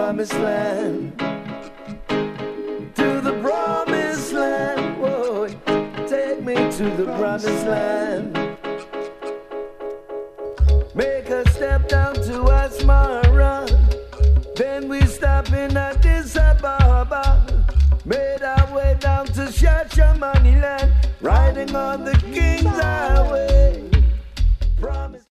promised land. To the promised land. Whoa, take me to the promised land. Make a step down to Asmara. Then we stop in Addis Ababa. Made our way down to Shashamani land. Riding on the